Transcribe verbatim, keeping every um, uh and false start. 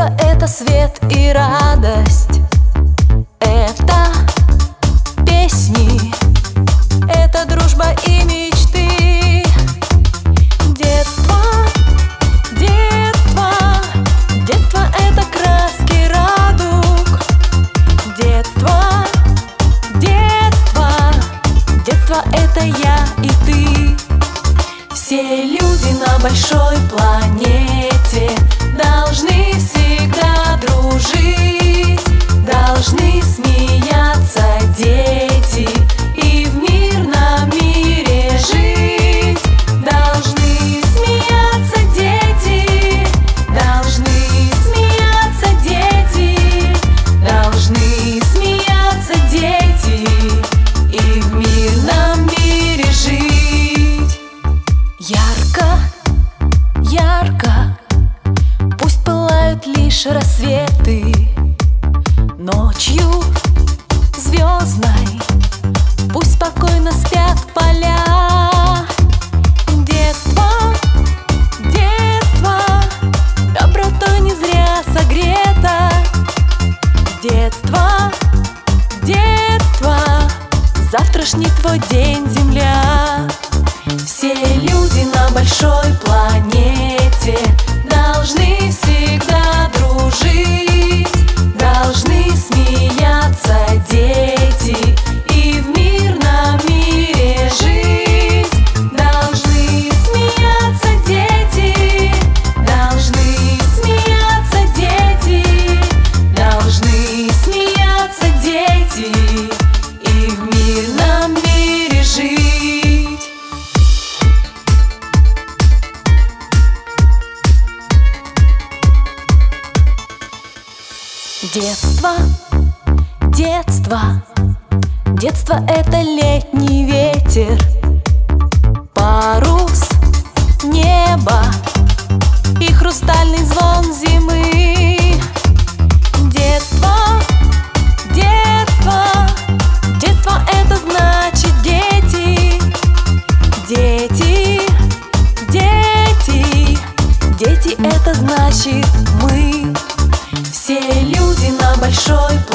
Детство — это свет и радость, это песни, это дружба и мечты. Детство, детство, детство — это краски радуг. Детство, детство, детство — это я и ты. Все люди на большой планете должны всегда дружить, должны смеяться дети и в мирном мире жить. Должны смеяться дети, должны смеяться дети, должны смеяться дети и в мирном мире жить. Ярко, ярко, пусть пылают лишь рассветы. Ночью звездной пусть спокойно спят поля. Детство, детство, добротой не зря согрето. Детство, детство, завтрашний твой день, земля. Все люди на большой планете должны всегда дружить, должны смеяться дети и в мирном мире жить. Должны смеяться дети, должны смеяться дети, должны смеяться дети и в мирном мире жить. Детство, детство, детство — это летний ветер, парус неба и хрустальный звон зимы. Детство, детство, детство — это значит дети, дети, дети, дети — это значит мы. Все люди на большой планете